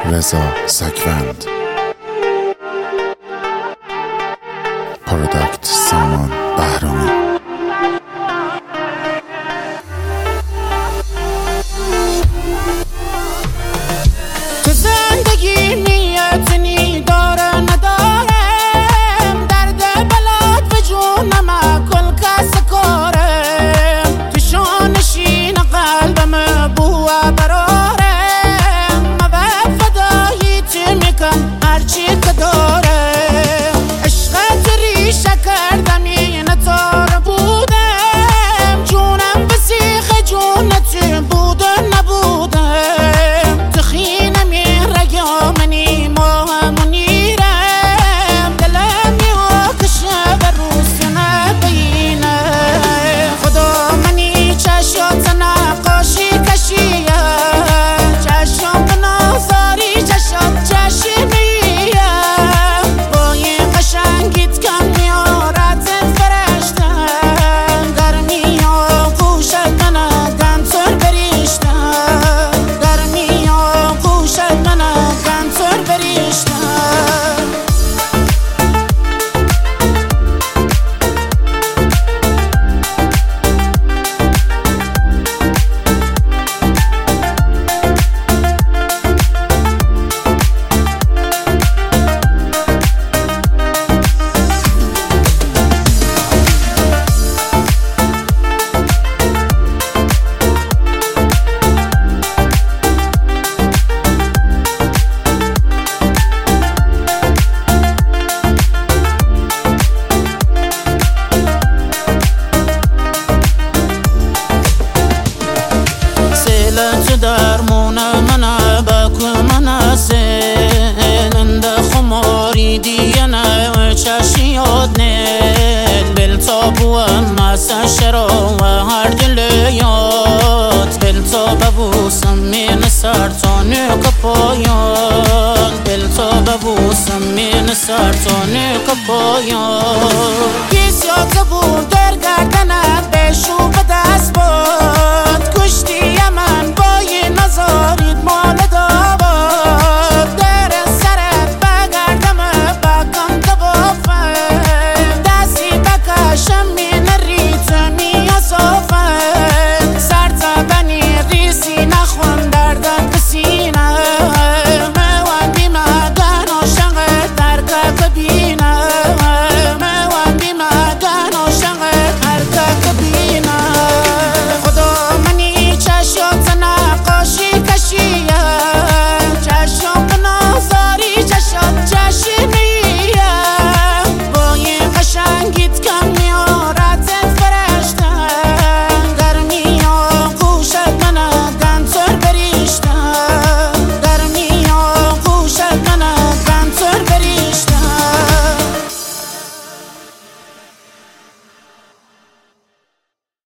رضا سکوند، پروداکت سامان بهرامی. تو زندگی نیتنی داره ندارم، درد بلد و جونم کل کس کارم، تو شانشین قلبم بوه برارم، موه فدایی تو میکن هرچی که دارم، عشقت ریشه کردم این تار بودم، جونم به سیخ جونت بود نبودم، تخینم این رگامنی ماهم و نیرم، دلم یاکشه و روز نبینم، خدا منی چشات نقاشی کشیه، چشم به نازاری چشات چشمیم، با این قشنگیت کم میارت فرشتم، گرمی ها گوشت منه گنتر بریشتم، گرمی ها گوشت منه گنتر بریشتم. تو درمون منه بکو منه سننده خماری دیگه نه چشی یاد نیل بل تابو مسا شرا و هر دل یاد بل تابو من سرطانه کپایان بل تابو من سرطانه کپایان.